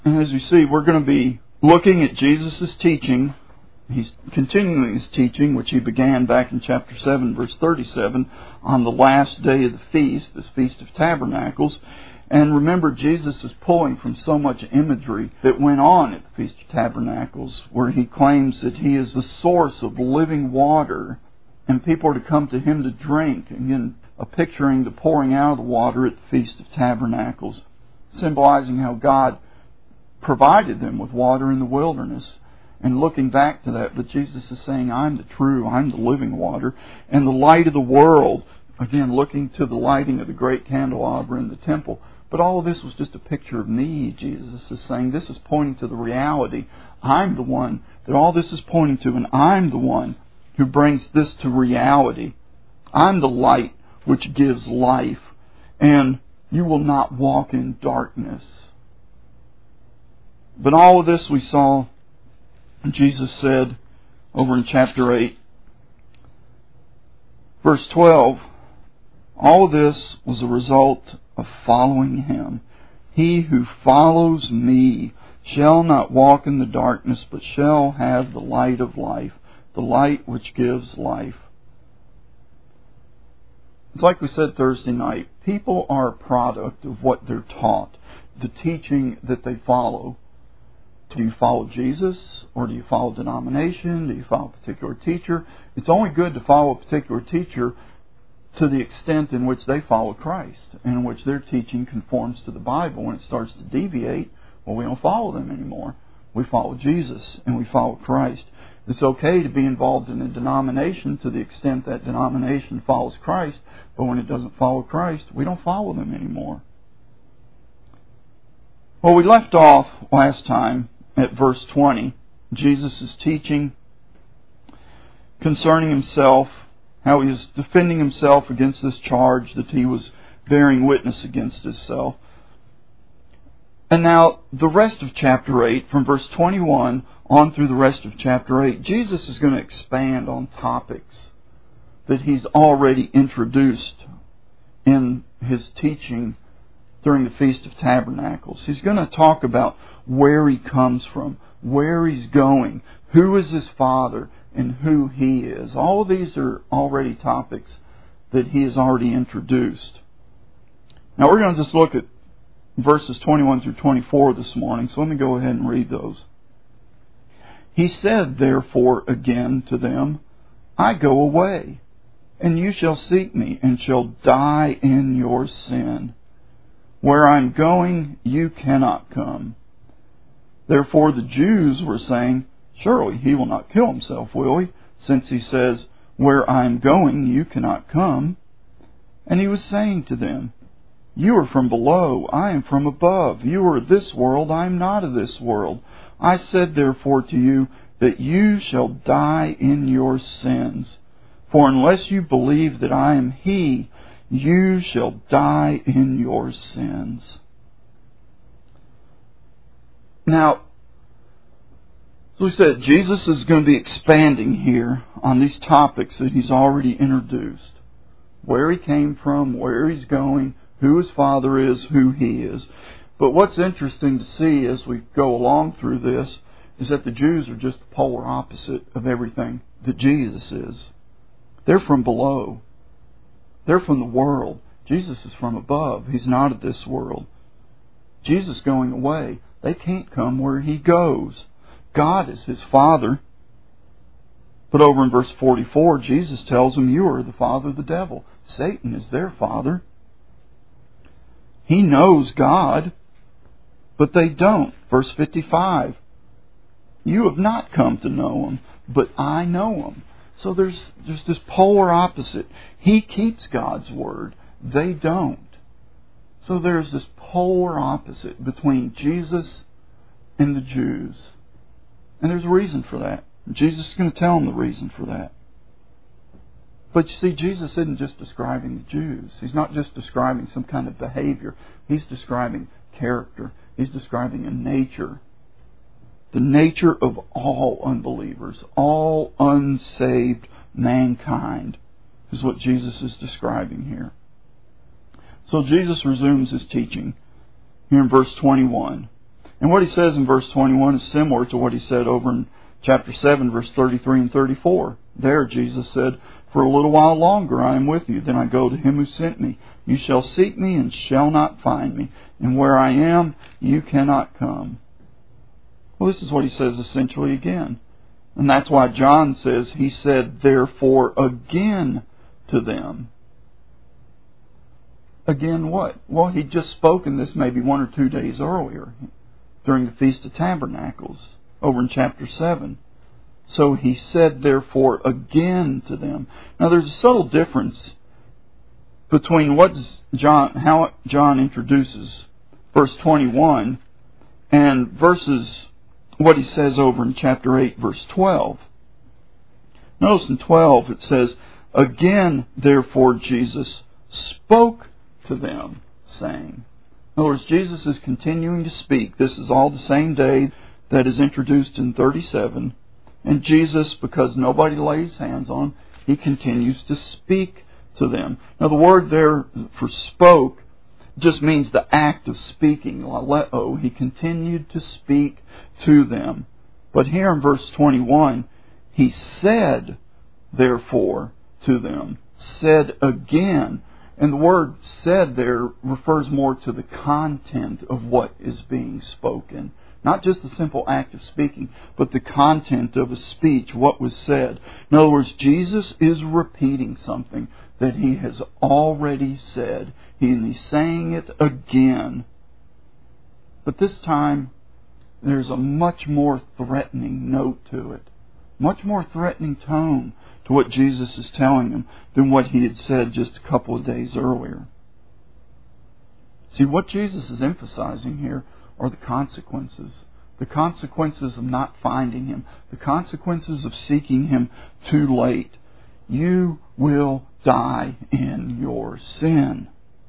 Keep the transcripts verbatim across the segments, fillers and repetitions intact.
And as we see, we're going to be looking at Jesus' teaching. He's continuing his teaching, which he began back in chapter seven, verse thirty-seven, on the last day of the feast, this Feast of Tabernacles. And remember, Jesus is pulling from so much imagery that went on at the Feast of Tabernacles, where he claims that he is the source of living water, and people are to come to him to drink. Again, a picturing the pouring out of the water at the Feast of Tabernacles, symbolizing how God provided them with water in the wilderness. And looking back to that, but Jesus is saying, I'm the true, I'm the living water, and the light of the world. Again, looking to the lighting of the great candelabra in the temple. But all of this was just a picture of me, Jesus is saying. This is pointing to the reality. I'm the one that all this is pointing to, and I'm the one who brings this to reality. I'm the light which gives life, and you will not walk in darkness. But all of this we saw, Jesus said over in chapter eight, verse twelve, all of this was a result of following him. He who follows me shall not walk in the darkness, but shall have the light of life, the light which gives life. It's like we said Thursday night, people are a product of what they're taught, the teaching that they follow. Do you follow Jesus, or do you follow denomination? Do you follow a particular teacher? It's only good to follow a particular teacher to the extent in which they follow Christ, and in which their teaching conforms to the Bible. When it starts to deviate, well, we don't follow them anymore. We follow Jesus, and we follow Christ. It's okay to be involved in a denomination to the extent that denomination follows Christ, but when it doesn't follow Christ, we don't follow them anymore. Well, we left off last time at verse twenty. Jesus is teaching concerning himself, how he is defending himself against this charge that he was bearing witness against himself. And now, the rest of chapter eight, from verse twenty-one on through the rest of chapter eight, Jesus is going to expand on topics that he's already introduced in his teaching during the Feast of Tabernacles. He's going to talk about where he comes from, where he's going, who is his Father, and who he is. All of these are already topics that he has already introduced. Now we're going to just look at verses twenty-one through twenty-four this morning, so let me go ahead and read those. He said, therefore, again to them, I go away, and you shall seek me, and shall die in your sin. Where I'm going, you cannot come. Therefore the Jews were saying, surely he will not kill himself, will he? Since he says, where I am going, you cannot come. And he was saying to them, you are from below, I am from above. You are of this world, I am not of this world. I said therefore to you, that you shall die in your sins. For unless you believe that I am he, you shall die in your sins. Now, as we said, Jesus is going to be expanding here on these topics that he's already introduced. Where he came from, where he's going, who his Father is, who he is. But what's interesting to see as we go along through this is that the Jews are just the polar opposite of everything that Jesus is. They're from below. They're from the world. Jesus is from above. He's not of this world. Jesus going away. They can't come where he goes. God is his Father. But over in verse forty-four, Jesus tells them, you are the father of the devil. Satan is their father. He knows God, but they don't. Verse fifty-five, you have not come to know him, but I know him. So there's, there's this polar opposite. He keeps God's word. They don't. So there's this polar opposite between Jesus and the Jews. And there's a reason for that. Jesus is going to tell them the reason for that. But you see, Jesus isn't just describing the Jews. He's not just describing some kind of behavior. He's describing character. He's describing a nature. The nature of all unbelievers, all unsaved mankind, is what Jesus is describing here. So Jesus resumes his teaching here in verse twenty-one. And what he says in verse twenty-one is similar to what he said over in chapter seven, verse thirty-three and thirty-four. There Jesus said, "For a little while longer I am with you, then I go to him who sent me. You shall seek me and shall not find me. And where I am, you cannot come." Well, this is what he says essentially again. And that's why John says, he said, therefore, again to them. Again what? Well, he'd just spoken this maybe one or two days earlier during the Feast of Tabernacles over in chapter seven. So he said, therefore, again to them. Now, there's a subtle difference between what John, how John introduces verse twenty-one and verses what he says over in chapter eight, verse twelve. Notice in twelve it says, "Again, therefore, Jesus spoke to them, saying." In other words, Jesus is continuing to speak. This is all the same day that is introduced in thirty-seven. And Jesus, because nobody lays hands on him, he continues to speak to them. Now, the word there for spoke just means the act of speaking. Laleo. He continued to speak to them. But here in verse twenty-one, he said, therefore, to them. Said again. And the word said there refers more to the content of what is being spoken. Not just the simple act of speaking, but the content of a speech, what was said. In other words, Jesus is repeating something that he has already said. He's saying it again. But this time, there's a much more threatening note to it. Much more threatening tone to what Jesus is telling them than what he had said just a couple of days earlier. See, what Jesus is emphasizing here are the consequences. The consequences of not finding him. The consequences of seeking him too late. You will die in your sin.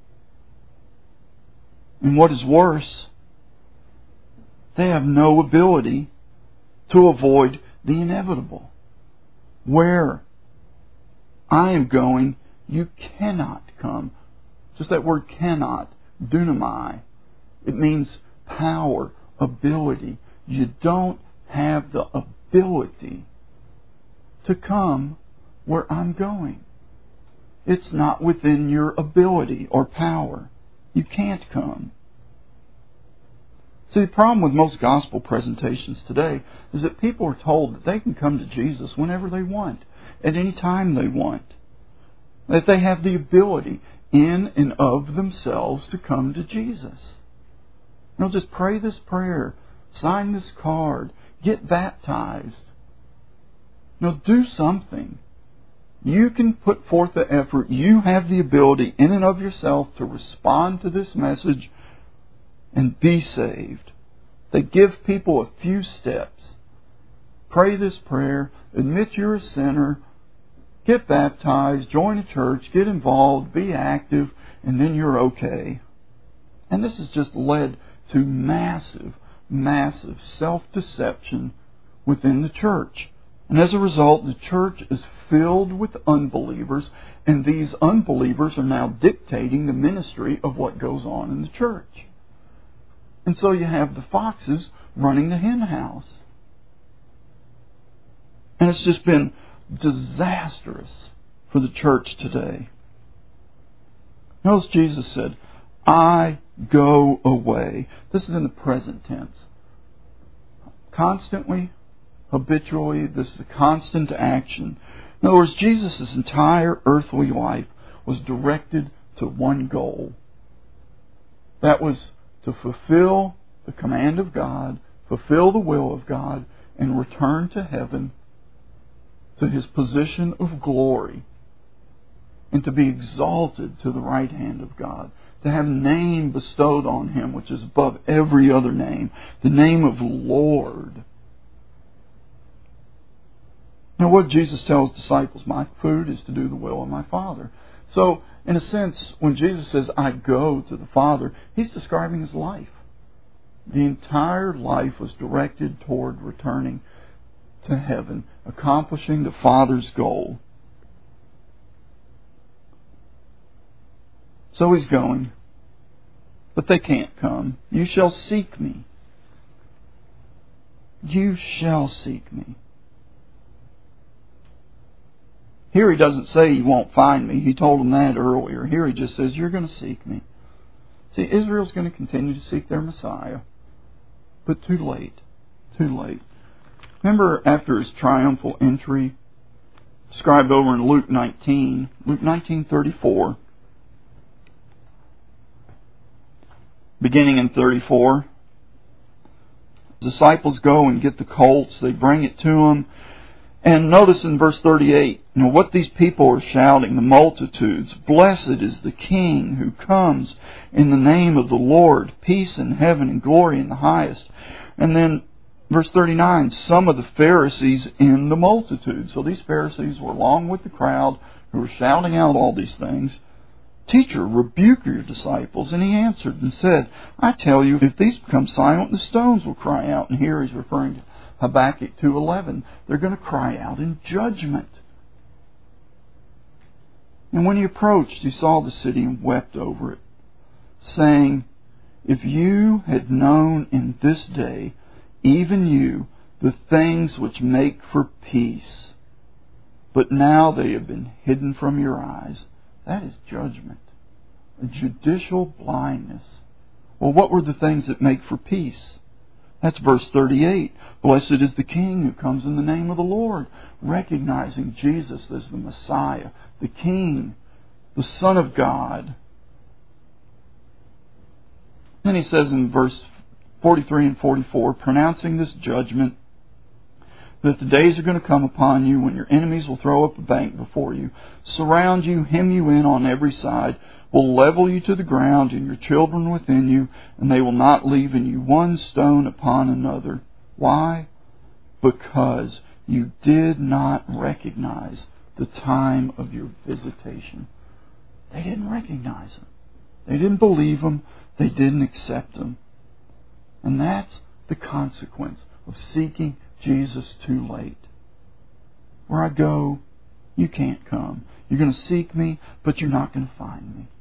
And what is worse, they have no ability to avoid the inevitable. Where I am going, you cannot come. Just that word cannot, dunamai. It means power, ability. You don't have the ability to come where I'm going. It's not within your ability or power. You can't come. See, the problem with most gospel presentations today is that people are told that they can come to Jesus whenever they want, at any time they want. That they have the ability in and of themselves to come to Jesus. You know, just pray this prayer, sign this card, get baptized. You know, do something. You can put forth the effort. You have the ability in and of yourself to respond to this message and be saved. They give people a few steps. Pray this prayer, admit you're a sinner, get baptized, join a church, get involved, be active, and then you're okay. And this has just led to massive, massive self-deception within the church. And as a result, the church is filled with unbelievers, and these unbelievers are now dictating the ministry of what goes on in the church. And so you have the foxes running the hen house. And it's just been disastrous for the church today. Notice Jesus said, I go away. This is in the present tense. Constantly, habitually, this is a constant action. In other words, Jesus' entire earthly life was directed to one goal. That was to fulfill the command of God, fulfill the will of God, and return to heaven, to his position of glory, and to be exalted to the right hand of God, to have a name bestowed on him which is above every other name, the name of Lord. Now, what Jesus tells disciples, my food is to do the will of my Father. So, in a sense, when Jesus says, I go to the Father, he's describing his life. The entire life was directed toward returning to heaven, accomplishing the Father's goal. So he's going, but they can't come. You shall seek me. You shall seek me. Here he doesn't say you won't find me. He told them that earlier. Here he just says, you're going to seek me. See, Israel's going to continue to seek their Messiah. But too late. Too late. Remember after his triumphal entry, described over in Luke nineteen, Luke nineteen thirty-four, beginning in thirty-four, disciples go and get the colts. They bring it to him. And notice in verse thirty-eight, you know, what these people are shouting, the multitudes. Blessed is the King who comes in the name of the Lord. Peace in heaven and glory in the highest. And then verse thirty-nine, some of the Pharisees in the multitude. So these Pharisees were along with the crowd who were shouting out all these things. Teacher, rebuke your disciples. And he answered and said, I tell you, if these become silent, the stones will cry out. And here he's referring to Habakkuk two eleven. They're going to cry out in judgment. And when he approached, he saw the city and wept over it, saying, if you had known in this day, even you, the things which make for peace, but now they have been hidden from your eyes. That is judgment. A judicial blindness. Well, what were the things that make for peace? That's verse thirty-eight. Blessed is the King who comes in the name of the Lord. Recognizing Jesus as the Messiah, the King, the Son of God. Then he says in verse forty-three and forty-four, pronouncing this judgment, that the days are going to come upon you when your enemies will throw up a bank before you, surround you, hem you in on every side, will level you to the ground and your children within you, and they will not leave in you one stone upon another. Why? Because you did not recognize the time of your visitation. They didn't recognize Him. They didn't believe Him. They didn't accept Him. And that's the consequence of seeking Jesus too late. Where I go, you can't come. You're going to seek me, but you're not going to find me.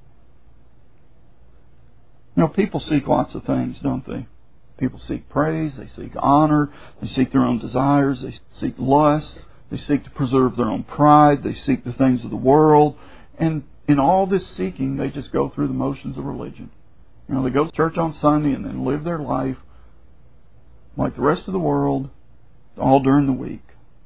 You know, people seek lots of things, don't they? People seek praise, they seek honor, they seek their own desires, they seek lust, they seek to preserve their own pride, they seek the things of the world. And in all this seeking, they just go through the motions of religion. You know, they go to church on Sunday and then live their life like the rest of the world, all during the week.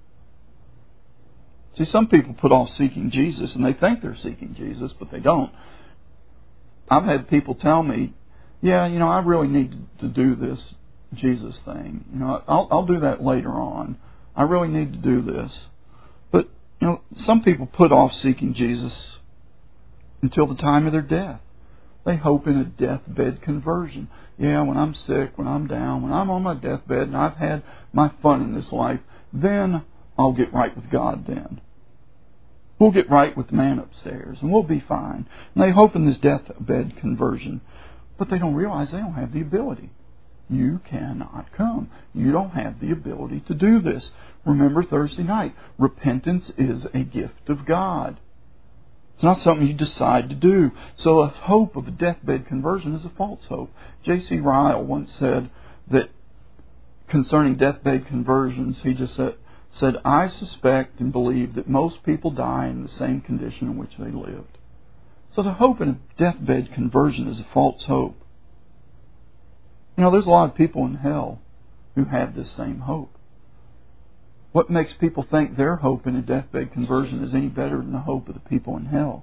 See, some people put off seeking Jesus, and they think they're seeking Jesus, but they don't. I've had people tell me, yeah, you know, I really need to do this Jesus thing. You know, I'll, I'll do that later on. I really need to do this. But, you know, some people put off seeking Jesus until the time of their death. They hope in a deathbed conversion. Yeah, when I'm sick, when I'm down, when I'm on my deathbed and I've had my fun in this life, then I'll get right with God then. We'll get right with the man upstairs and we'll be fine. And they hope in this deathbed conversion. But they don't realize they don't have the ability. You cannot come. You don't have the ability to do this. Remember Thursday night. Repentance is a gift of God. It's not something you decide to do. So a hope of a deathbed conversion is a false hope. J C Ryle once said that concerning deathbed conversions, he just said, said, I suspect and believe that most people die in the same condition in which they lived. So the hope in a deathbed conversion is a false hope. You know, there's a lot of people in hell who have this same hope. What makes people think their hope in a deathbed conversion is any better than the hope of the people in hell?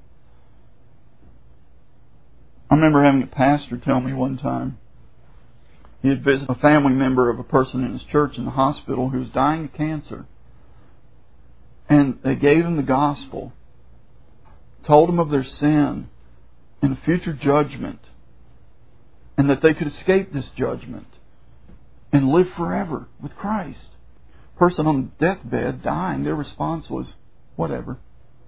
I remember having a pastor tell me one time he had visited a family member of a person in his church in the hospital who was dying of cancer. And they gave him the gospel, told him of their sin and a future judgment, and that they could escape this judgment and live forever with Christ. Person on the deathbed dying, their response was, whatever.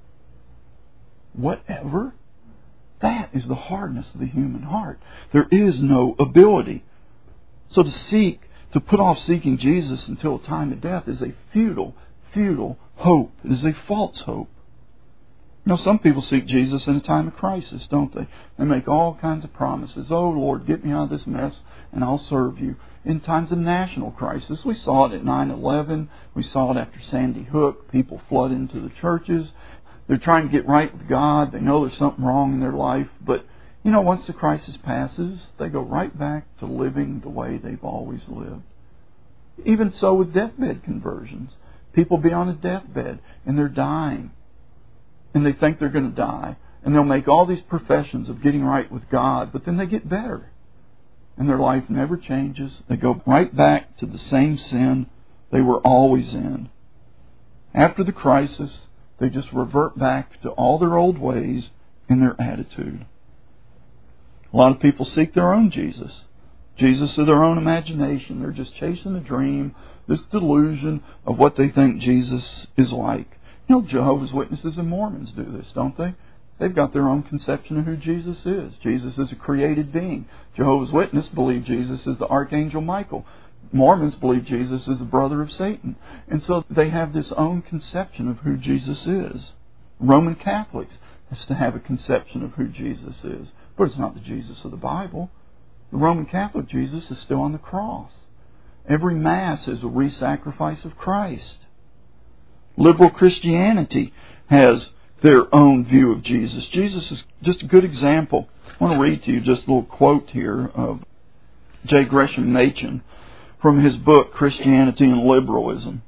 Whatever? That is the hardness of the human heart. There is no ability. So to seek, to put off seeking Jesus until the time of death is a futile, futile hope. It is a false hope. You know, some people seek Jesus in a time of crisis, don't they? They make all kinds of promises. Oh, Lord, get me out of this mess, and I'll serve you. In times of national crisis, we saw it at nine eleven. We saw it after Sandy Hook. People flood into the churches. They're trying to get right with God. They know there's something wrong in their life. But, you know, once the crisis passes, they go right back to living the way they've always lived. Even so with deathbed conversions. People be on a deathbed, and they're dying. And they think they're going to die. And they'll make all these professions of getting right with God, but then they get better. And their life never changes. They go right back to the same sin they were always in. After the crisis, they just revert back to all their old ways and their attitude. A lot of people seek their own Jesus. Jesus of their own imagination. They're just chasing a dream, this delusion of what they think Jesus is like. You know, Jehovah's Witnesses and Mormons do this, don't they? They've got their own conception of who Jesus is. Jesus is a created being. Jehovah's Witnesses believe Jesus is the Archangel Michael. Mormons believe Jesus is the brother of Satan. And so they have this own conception of who Jesus is. Roman Catholics has to have a conception of who Jesus is. But it's not the Jesus of the Bible. The Roman Catholic Jesus is still on the cross. Every Mass is a re-sacrifice of Christ. Liberal Christianity has their own view of Jesus. Jesus is just a good example. I want to read to you just a little quote here of J. Gresham Machen from his book, Christianity and Liberalism.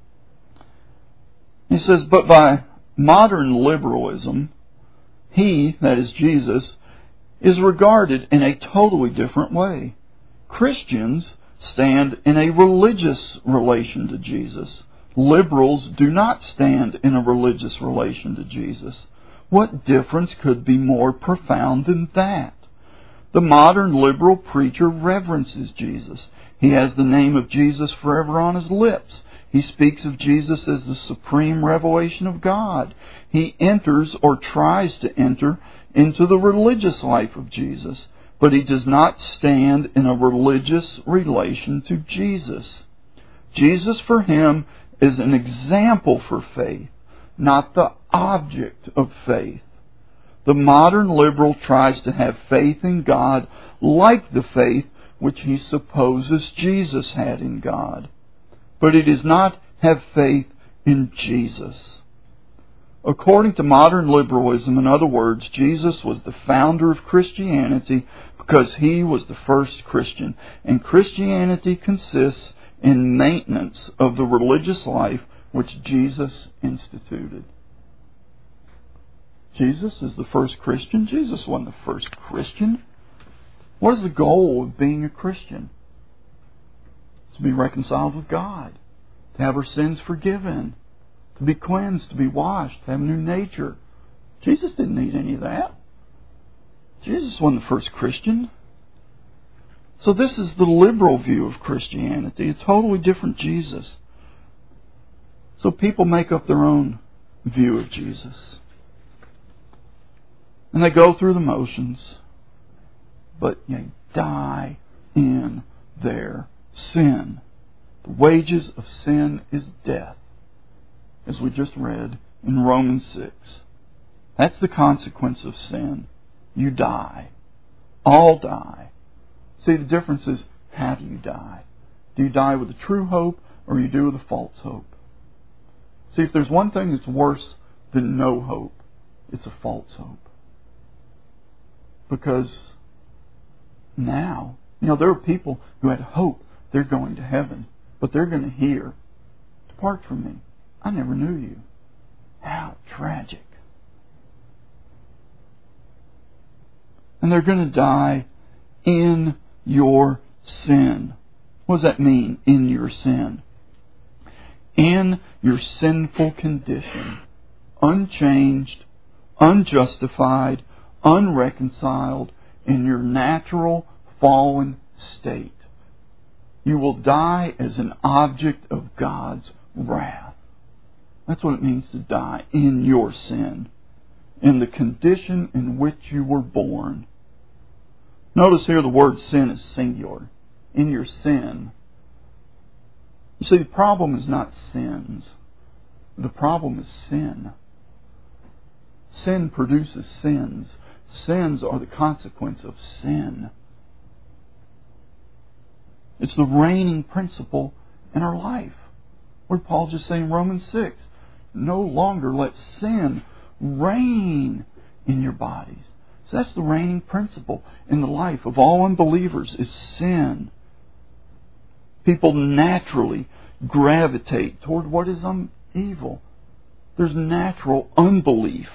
He says, "But by modern liberalism, he, that is Jesus, is regarded in a totally different way. Christians stand in a religious relation to Jesus. Liberals do not stand in a religious relation to Jesus. What difference could be more profound than that? The modern liberal preacher reverences Jesus. He has the name of Jesus forever on his lips. He speaks of Jesus as the supreme revelation of God. He enters or tries to enter into the religious life of Jesus, but he does not stand in a religious relation to Jesus. Jesus for him is an example for faith, not the object of faith. The modern liberal tries to have faith in God like the faith which he supposes Jesus had in God. But he does not have faith in Jesus. According to modern liberalism, in other words, Jesus was the founder of Christianity because he was the first Christian. And Christianity consists in maintenance of the religious life which Jesus instituted. Jesus is the first Christian. Jesus wasn't the first Christian. What is the goal of being a Christian? It's to be reconciled with God, to have our sins forgiven, to be cleansed, to be washed, to have a new nature. Jesus didn't need any of that. Jesus wasn't the first Christian. So this is the liberal view of Christianity, a totally different Jesus. So people make up their own view of Jesus. And they go through the motions, but they die in their sin. The wages of sin is death, as we just read in Romans six. That's the consequence of sin. You die. All die. See, the difference is, how do you die? Do you die with a true hope, or you do with a false hope? See, if there's one thing that's worse than no hope, it's a false hope. Because now, you know, there are people who had hope they're going to heaven, but they're going to hear, "Depart from me, I never knew you." How tragic. And they're going to die in your sin. What does that mean, in your sin? In your sinful condition, unchanged, unjustified, unreconciled, in your natural fallen state. You will die as an object of God's wrath. That's what it means to die in your sin, in the condition in which you were born. Notice here the word sin is singular. In your sin. You see, the problem is not sins. The problem is sin. Sin produces sins. Sins are the consequence of sin. It's the reigning principle in our life. What did Paul just say in Romans six? No longer let sin reign in your bodies. So that's the reigning principle in the life of all unbelievers is sin. People naturally gravitate toward what is un- evil. There's natural unbelief.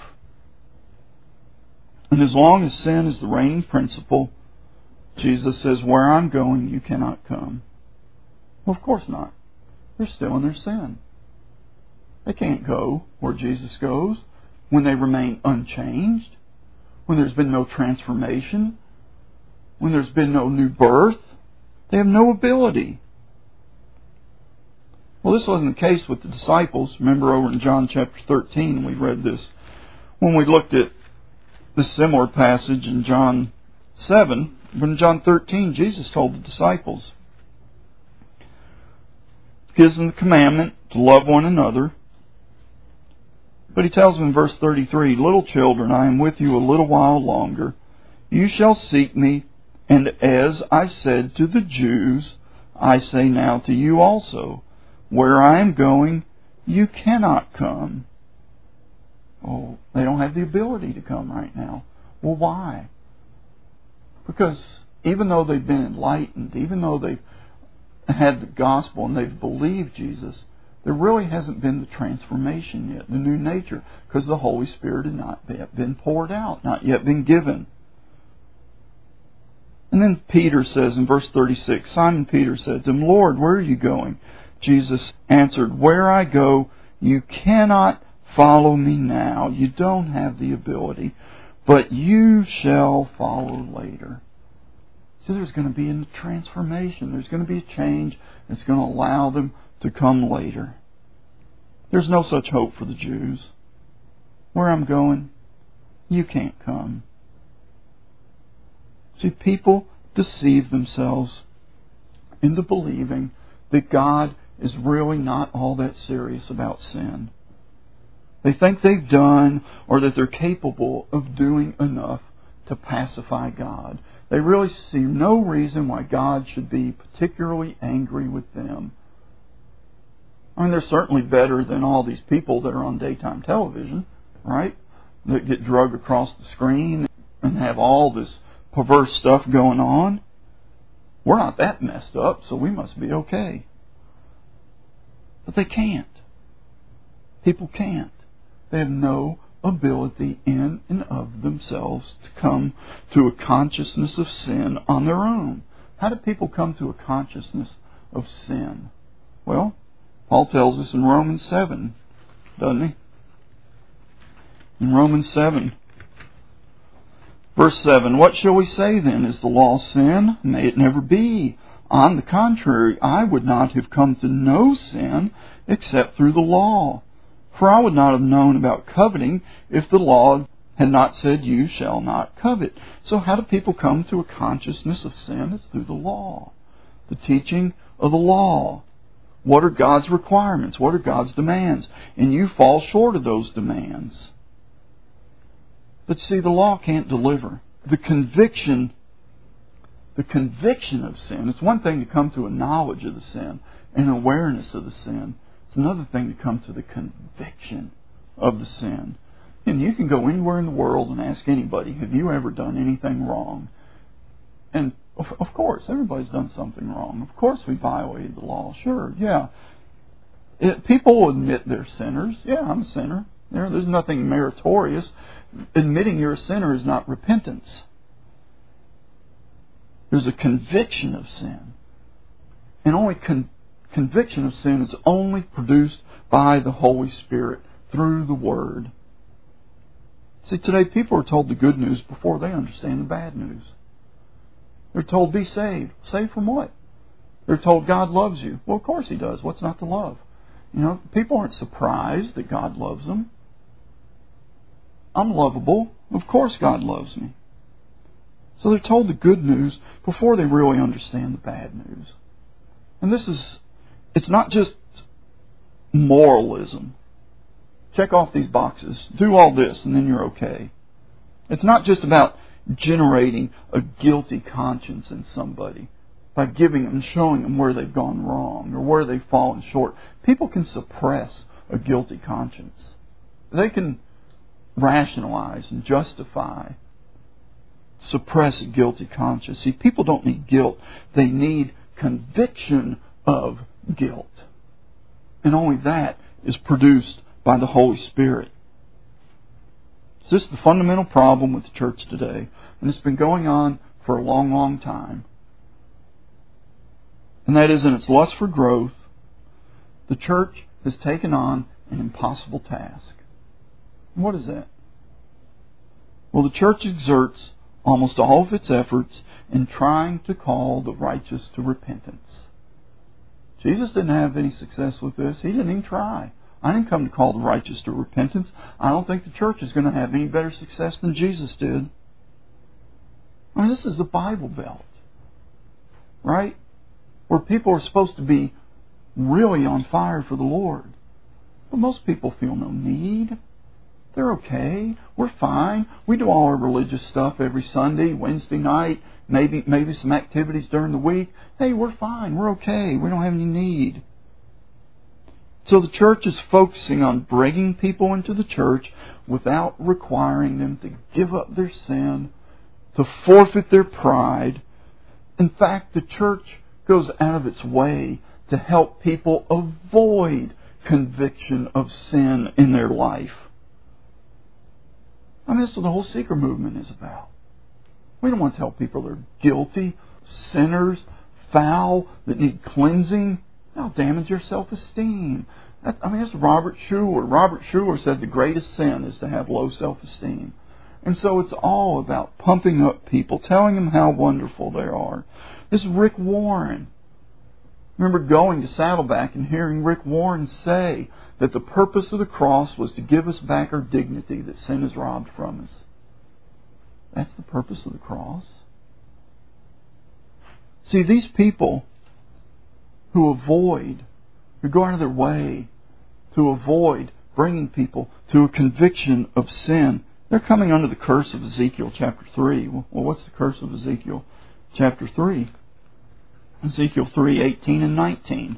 And as long as sin is the reigning principle, Jesus says, where I'm going, you cannot come. Well, of course not. They're still in their sin. They can't go where Jesus goes when they remain unchanged, when there's been no transformation, when there's been no new birth. They have no ability. Well, this wasn't the case with the disciples. Remember over in John chapter thirteen, we read this. When we looked at this similar passage in John seven, but in John thirteen, Jesus told the disciples, gives them the commandment to love one another. But he tells them in verse thirty-three, little children, I am with you a little while longer. You shall seek me, and as I said to the Jews, I say now to you also, where I am going, you cannot come. Oh, they don't have the ability to come right now. Well, why? Because even though they've been enlightened, even though they've had the gospel and they've believed Jesus, there really hasn't been the transformation yet, the new nature, because the Holy Spirit had not yet been poured out, not yet been given. And then Peter says in verse thirty-six, Simon Peter said to him, Lord, where are you going? Jesus answered, where I go, you cannot follow me now. You don't have the ability, but you shall follow later. So there's going to be a transformation. There's going to be a change that's going to allow them to come later. There's no such hope for the Jews. Where I'm going, you can't come. See, people deceive themselves into believing that God is really not all that serious about sin. They think they've done or that they're capable of doing enough to pacify God. They really see no reason why God should be particularly angry with them. I mean, they're certainly better than all these people that are on daytime television, right? That get drugged across the screen and have all this perverse stuff going on. We're not that messed up, so we must be okay. But they can't. People can't. They have no ability in and of themselves to come to a consciousness of sin on their own. How do people come to a consciousness of sin? Well, Paul tells us in Romans seven, doesn't he? In Romans seven, verse seven, what shall we say then? Is the law sin? May it never be. On the contrary, I would not have come to know sin except through the law. For I would not have known about coveting if the law had not said, you shall not covet. So how do people come to a consciousness of sin? It's through the law. The teaching of the law. What are God's requirements? What are God's demands? And you fall short of those demands. But see, the law can't deliver. The conviction, the conviction of sin, it's one thing to come to a knowledge of the sin, an awareness of the sin. It's another thing to come to the conviction of the sin. And you can go anywhere in the world and ask anybody, have you ever done anything wrong? And of, of course, everybody's done something wrong. Of course we violated the law. Sure, yeah. It, people will admit they're sinners. Yeah, I'm a sinner. There, there's nothing meritorious. Admitting you're a sinner is not repentance. There's a conviction of sin. And only con- conviction of sin is only produced by the Holy Spirit through the Word. See, today people are told the good news before they understand the bad news. They're told, be saved. Saved from what? They're told God loves you. Well, of course He does. What's not to love? You know, people aren't surprised that God loves them. I'm lovable. Of course God loves me. So they're told the good news before they really understand the bad news. And this is, it's not just moralism. check off these boxes, do all this, and then you're okay. It's not just about generating a guilty conscience in somebody by giving them, showing them where they've gone wrong or where they've fallen short. People can suppress a guilty conscience. They can rationalize and justify, suppress a guilty conscience. See, people don't need guilt. They need conviction of guilt. And only that is produced by the Holy Spirit. So this is the fundamental problem with the church today. And it's been going on for a long, long time. And that is, in its lust for growth, the church has taken on an impossible task. What is that? Well, the church exerts almost all of its efforts in trying to call the righteous to repentance. Jesus didn't have any success with this. He didn't even try. I didn't come to call the righteous to repentance. I don't think the church is going to have any better success than Jesus did. I mean, this is the Bible Belt, right? Where people are supposed to be really on fire for the Lord. But most people feel no need. They're okay. We're fine. We do all our religious stuff every Sunday, Wednesday night, maybe maybe some activities during the week. Hey, we're fine. We're okay. We don't have any need. So the church is focusing on bringing people into the church without requiring them to give up their sin, to forfeit their pride. In fact, the church goes out of its way to help people avoid conviction of sin in their life. I mean, that's what the whole seeker movement is about. We don't want to tell people they're guilty, sinners, foul, that need cleansing. That'll damage your self-esteem. That, I mean, that's Robert Schuller. Robert Schuller said the greatest sin is to have low self-esteem. And so it's all about pumping up people, telling them how wonderful they are. This is Rick Warren. I remember going to Saddleback and hearing Rick Warren say that the purpose of the cross was to give us back our dignity that sin has robbed from us. That's the purpose of the cross. See, these people who avoid, who go out of their way to avoid bringing people to a conviction of sin, they're coming under the curse of Ezekiel chapter three. Well, what's the curse of Ezekiel chapter three? Ezekiel three, eighteen and nineteen.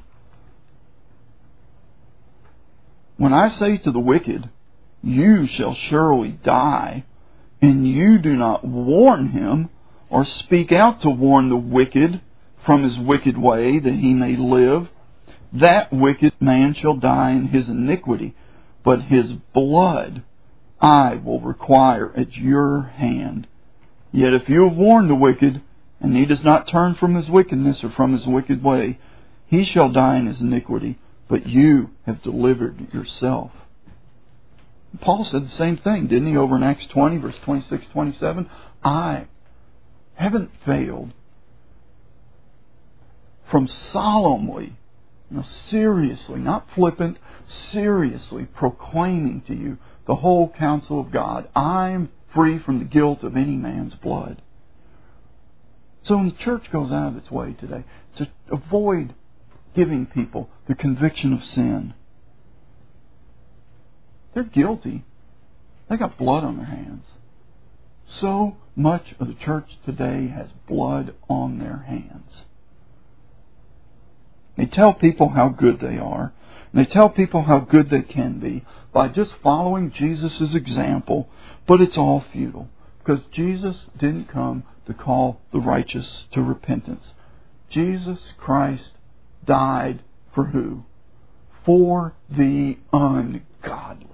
When I say to the wicked, you shall surely die, and you do not warn him, or speak out to warn the wicked from his wicked way, that he may live, that wicked man shall die in his iniquity, but his blood I will require at your hand. Yet if you have warned the wicked, and he does not turn from his wickedness or from his wicked way, he shall die in his iniquity, but you have delivered yourself. Paul said the same thing, didn't he, over in Acts twenty, verse twenty-six, twenty-seven? I haven't failed from solemnly, you know, seriously, not flippant, seriously proclaiming to you the whole counsel of God. I'm free from the guilt of any man's blood. So when the church goes out of its way today to avoid giving people the conviction of sin, they're guilty. They got blood on their hands. So much of the church today has blood on their hands. They tell people how good they are. And they tell people how good they can be by just following Jesus' example. But it's all futile. Because Jesus didn't come to call the righteous to repentance. Jesus Christ died for who? For the ungodly.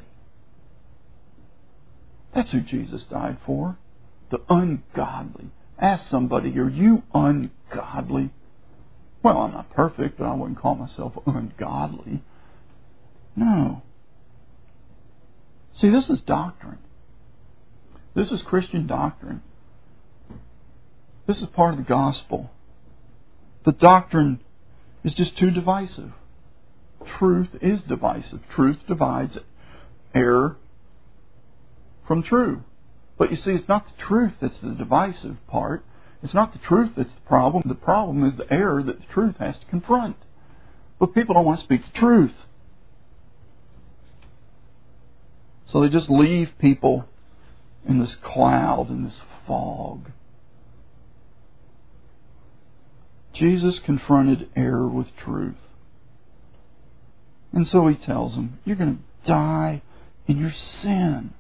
That's who Jesus died for. The ungodly. Ask somebody, are you ungodly? Well, I'm not perfect, but I wouldn't call myself ungodly. No. See, this is doctrine. This is Christian doctrine. This is part of the gospel. The doctrine is just too divisive. Truth is divisive. Truth divides error from true. But you see, it's not the truth that's the divisive part. It's not the truth that's the problem. The problem is the error that the truth has to confront. But people don't want to speak the truth. So they just leave people in this cloud, in this fog. Jesus confronted error with truth. And so He tells them, you're going to die in your sin.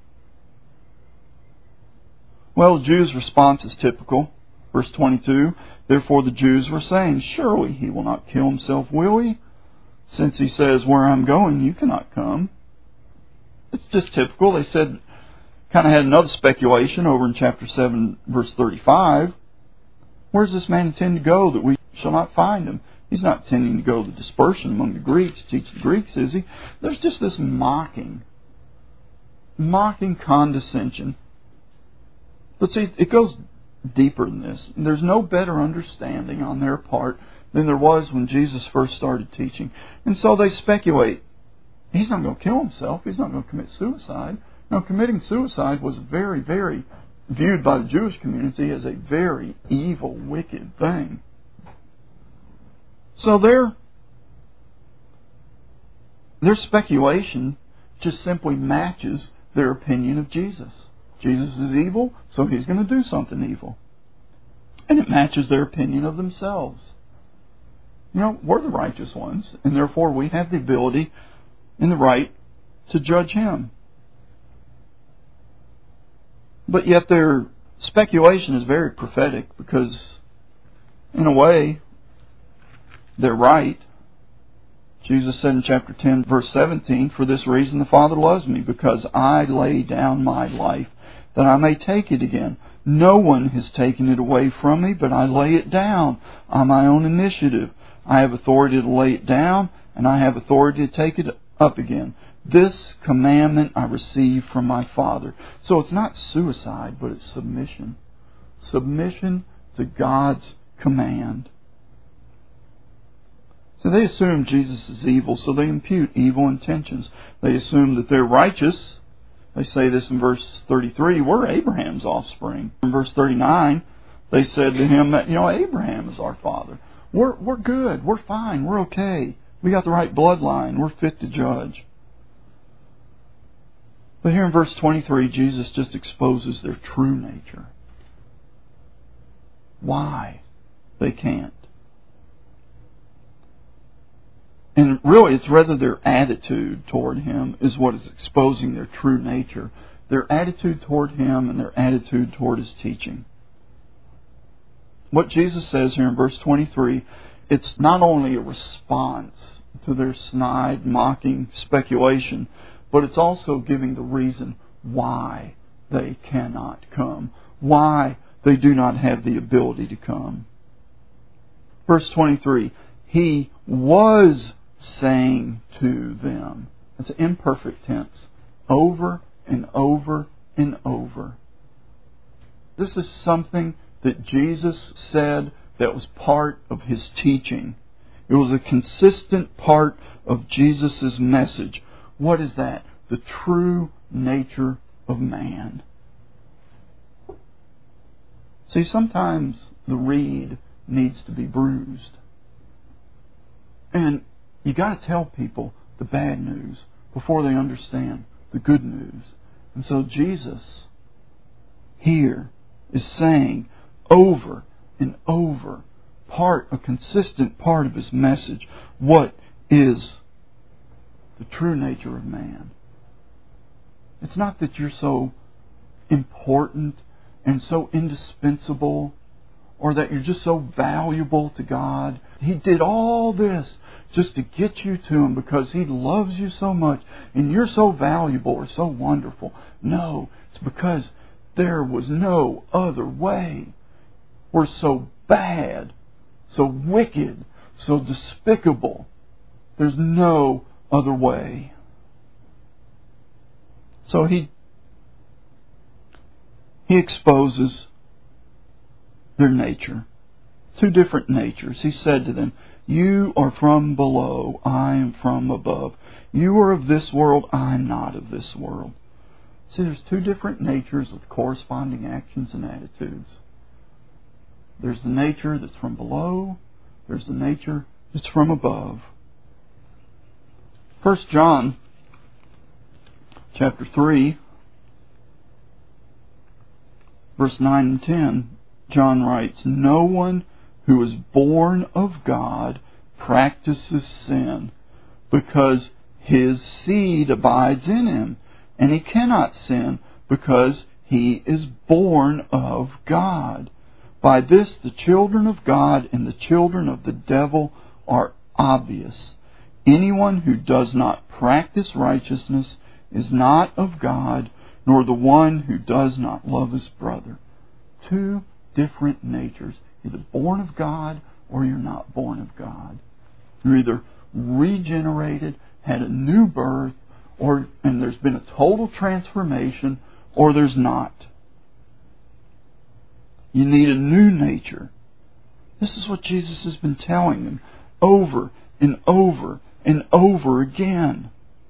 Well, the Jews' response is typical. Verse twenty-two, therefore the Jews were saying, surely He will not kill Himself, will He? Since He says, where I'm going, you cannot come. It's just typical. They said, kind of had another speculation over in chapter seven, verse thirty-five. Where does this man intend to go that we shall not find him? He's not intending to go to dispersion among the Greeks, teach the Greeks, is he? There's just this mocking, mocking condescension. But see, it goes deeper than this. There's no better understanding on their part than there was when Jesus first started teaching. And so they speculate, He's not going to kill Himself. He's not going to commit suicide. Now, committing suicide was very, very viewed by the Jewish community as a very evil, wicked thing. So their, their speculation just simply matches their opinion of Jesus. Jesus is evil, so He's going to do something evil. And it matches their opinion of themselves. You know, we're the righteous ones, and therefore we have the ability and the right to judge Him. But yet their speculation is very prophetic because, in a way, they're right. Jesus said in chapter ten, verse seventeen, for this reason the Father loves me, because I lay down my life, that I may take it again. No one has taken it away from me, but I lay it down on my own initiative. I have authority to lay it down, and I have authority to take it up again. This commandment I received from my Father. So it's not suicide, but it's submission. Submission to God's command. So they assume Jesus is evil, so they impute evil intentions. They assume that they're righteous. They say this in verse thirty-three, we're Abraham's offspring. In verse thirty-nine, they said to him that, you know, Abraham is our father. We're, we're good. We're fine. We're okay. We got the right bloodline. We're fit to judge. But here in verse twenty-three, Jesus just exposes their true nature. Why they can't. And really, it's rather their attitude toward Him is what is exposing their true nature. Their attitude toward Him and their attitude toward His teaching. What Jesus says here in verse twenty-three, it's not only a response to their snide, mocking speculation, but it's also giving the reason why they cannot come, why they do not have the ability to come. Verse twenty-three, He was saying to them. It's an imperfect tense. Over and over and over. This is something that Jesus said that was part of His teaching. It was a consistent part of Jesus' message. What is that? The true nature of man. See, sometimes the reed needs to be bruised. And you got to tell people the bad news before they understand the good news. And so Jesus here is saying over and over, part, a consistent part of His message, what is the true nature of man. It's not that you're so important and so indispensable, or that you're just so valuable to God. He did all this just to get you to Him because He loves you so much and you're so valuable or so wonderful. No, it's because there was no other way. We're so bad, so wicked, so despicable. There's no other way. So He He exposes their nature. Two different natures. He said to them, you are from below, I am from above. You are of this world, I am not of this world. See, there's two different natures with corresponding actions and attitudes. There's the nature that's from below. There's the nature that's from above. First John chapter three, verse nine and ten, John writes, "No one who is born of God practices sin, because his seed abides in him, and he cannot sin, because he is born of God. By this the children of God and the children of the devil are obvious. Anyone who does not practice righteousness is not of God, nor the one who does not love his brother." Two different natures. Either born of God or you're not born of God. You're either regenerated, had a new birth, or and there's been a total transformation, or there's not. You need a new nature. This is what Jesus has been telling them over and over and over again.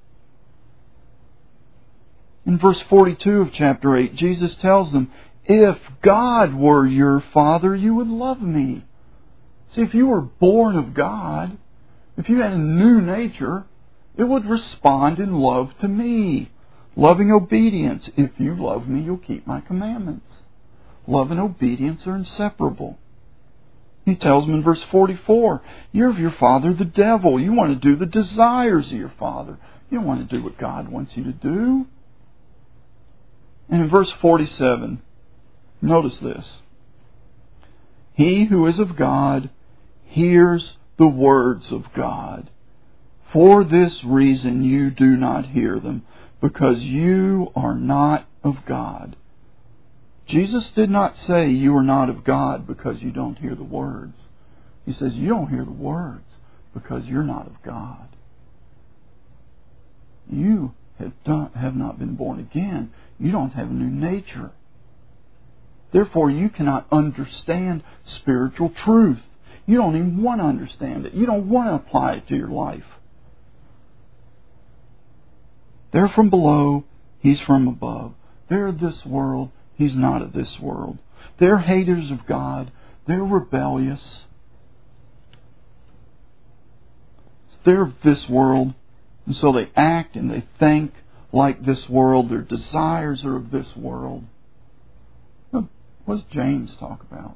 In verse forty-two of chapter eight, Jesus tells them, "If God were your Father, you would love me." See, if you were born of God, if you had a new nature, it would respond in love to me. Loving obedience. If you love me, you'll keep my commandments. Love and obedience are inseparable. He tells them in verse forty-four, "You're of your father the devil. You want to do the desires of your father. You don't want to do what God wants you to do." And in verse forty-seven, notice this. "He who is of God hears the words of God. For this reason you do not hear them, because you are not of God." Jesus did not say you are not of God because you don't hear the words. He says you don't hear the words because you're not of God. You have, done, have not been born again. You don't have a new nature. Therefore, you cannot understand spiritual truth. You don't even want to understand it. You don't want to apply it to your life. They're from below. He's from above. They're of this world. He's not of this world. They're haters of God. They're rebellious. They're of this world. And so they act and they think like this world. Their desires are of this world. What does James talk about?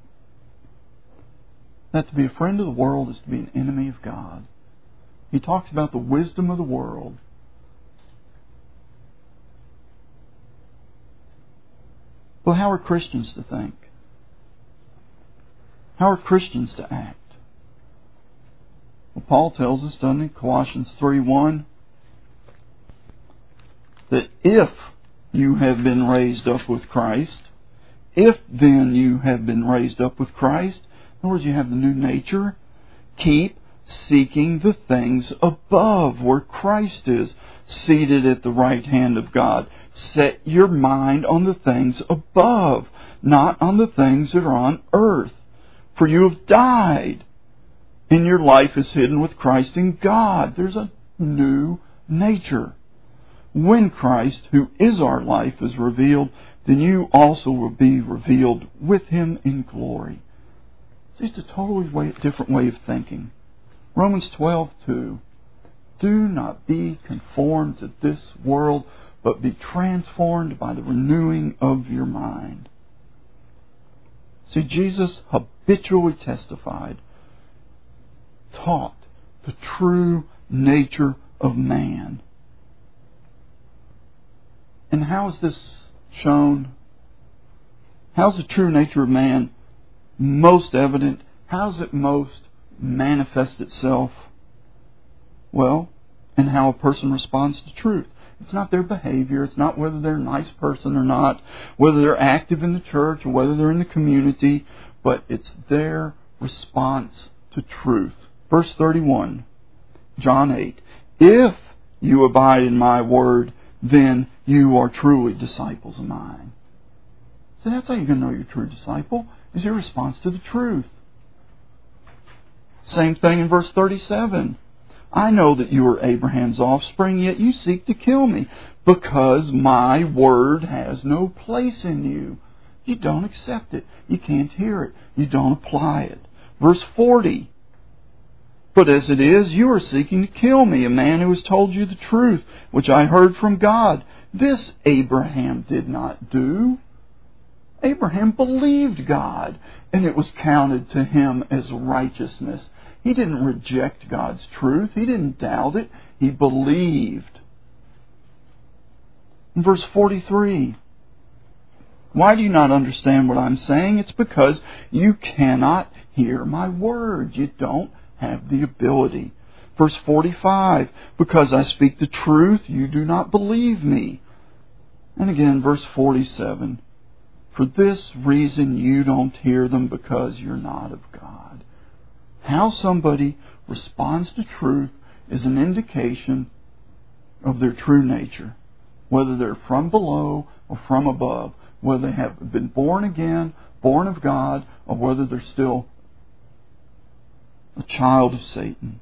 That to be a friend of the world is to be an enemy of God. He talks about the wisdom of the world. Well, how are Christians to think? How are Christians to act? Well, Paul tells us, doesn't he, Colossians three one, that if you have been raised up with Christ, if then you have been raised up with Christ, in other words, you have the new nature, keep seeking the things above, where Christ is, seated at the right hand of God. Set your mind on the things above, not on the things that are on earth. For you have died, and your life is hidden with Christ in God. There's a new nature. When Christ, who is our life, is revealed, then you also will be revealed with Him in glory. See, it's a totally way, different way of thinking. Romans twelve two. Do not be conformed to this world, but be transformed by the renewing of your mind. See, Jesus habitually testified, taught the true nature of man. And how is this shown? How's the true nature of man most evident? How's it most manifest itself? Well, in how a person responds to truth. It's not their behavior. It's not whether they're a nice person or not, whether they're active in the church or whether they're in the community, but it's their response to truth. Verse thirty-one, John eight. If you abide in my word, then you are truly disciples of mine. So that's how you're going to know you're a true disciple, is your response to the truth. Same thing in verse thirty-seven. I know that you are Abraham's offspring, yet you seek to kill me, because my word has no place in you. You don't accept it. You can't hear it. You don't apply it. Verse forty. But as it is, you are seeking to kill me, a man who has told you the truth, which I heard from God. This Abraham did not do. Abraham believed God, and it was counted to him as righteousness. He didn't reject God's truth. He didn't doubt it. He believed. In verse forty-three, why do you not understand what I'm saying? It's because you cannot hear my words. You don't have the ability. Verse forty-five, because I speak the truth, you do not believe me. And again, verse forty-seven, for this reason you don't hear them, because you're not of God. How somebody responds to truth is an indication of their true nature, whether they're from below or from above, whether they have been born again, born of God, or whether they're still a child of Satan.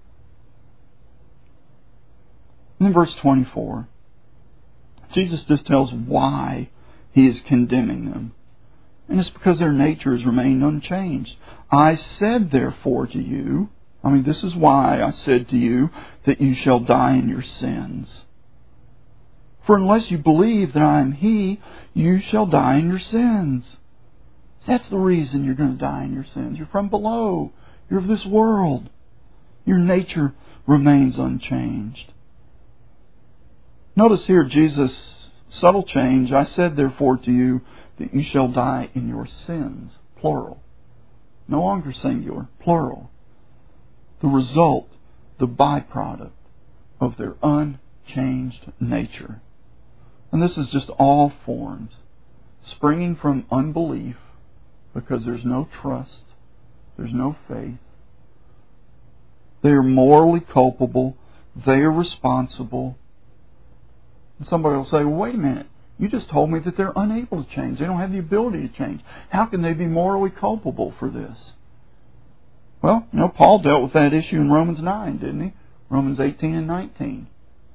And in verse twenty-four, Jesus just tells why He is condemning them. And it's because their nature has remained unchanged. I said therefore to you, I mean this is why I said to you that you shall die in your sins. For unless you believe that I am He, you shall die in your sins. That's the reason you're going to die in your sins. You're from below. You're of this world. Your nature remains unchanged. Notice here Jesus' subtle change. I said therefore to you that you shall die in your sins. Plural. No longer singular. Plural. The result, the byproduct of their unchanged nature. And this is just all forms, springing from unbelief, because there's no trust, there's no faith. They are morally culpable, they are responsible. And somebody will say, well, wait a minute, you just told me that they're unable to change, they don't have the ability to change. How can they be morally culpable for this? Well, you know, Paul dealt with that issue in Romans nine, didn't he? Romans eighteen and nineteen.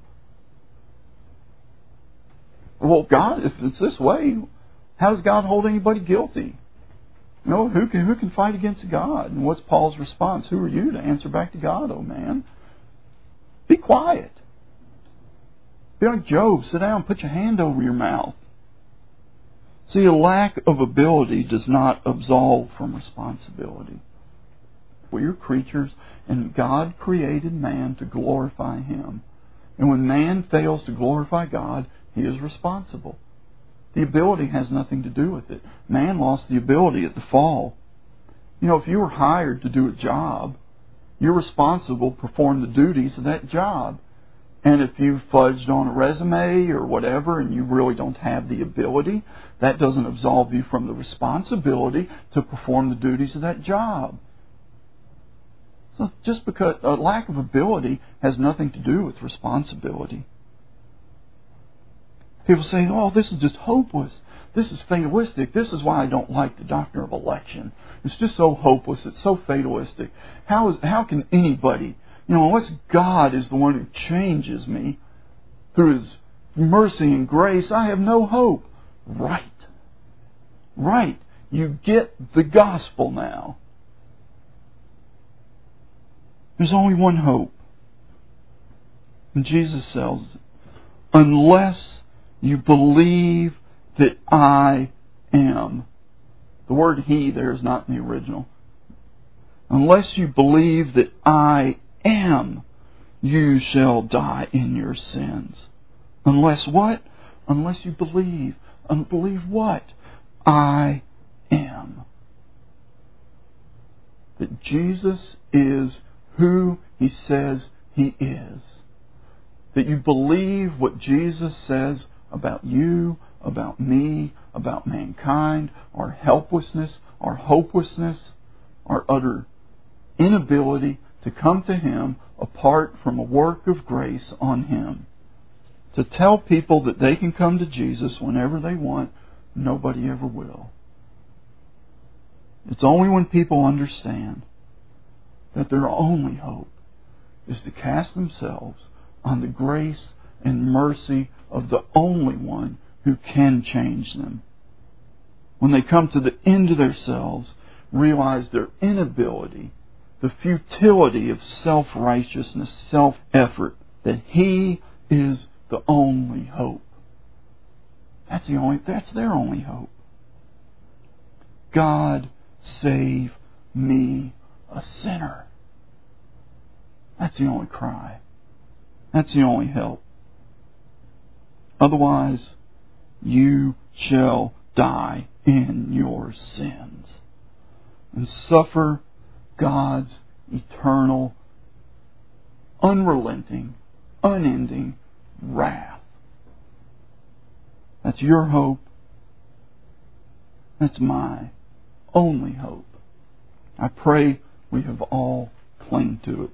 Well, God, if it's this way, how does God hold anybody guilty? You know, who can, who can fight against God? And what's Paul's response? Who are you to answer back to God, oh man? Be quiet. Be like Job. Sit down, put your hand over your mouth. See, a lack of ability does not absolve from responsibility. We are creatures, and God created man to glorify Him. And when man fails to glorify God, he is responsible. The ability has nothing to do with it. Man lost the ability at the fall. You know, if you were hired to do a job, you're responsible to perform the duties of that job. And if you fudged on a resume or whatever and you really don't have the ability, that doesn't absolve you from the responsibility to perform the duties of that job. So just because a lack of ability has nothing to do with responsibility. People say, oh, this is just hopeless. This is fatalistic. This is why I don't like the doctrine of election. It's just so hopeless. It's so fatalistic. How is how can anybody, you know, unless God is the one who changes me through His mercy and grace, I have no hope. Right. Right. You get the gospel now. There's only one hope. And Jesus says, unless you believe that I am. The word He there is not in the original. Unless you believe that I am, you shall die in your sins. Unless what? Unless you believe. Unbelieve what? I am. That Jesus is who He says He is. That you believe what Jesus says about you, about me, about mankind, our helplessness, our hopelessness, our utter inability to come to Him apart from a work of grace on Him. To tell people that they can come to Jesus whenever they want, nobody ever will. It's only when people understand that their only hope is to cast themselves on the grace and mercy of the only one who can change them. When they come to the end of themselves, realize their inability the futility of self-righteousness, self-effort, that He is the only hope. That's the only, that's their only hope. God, save me, a sinner. That's the only cry. That's the only help. Otherwise, you shall die in your sins and suffer God's eternal, unrelenting, unending wrath. That's your hope. That's my only hope. I pray we have all clung to it.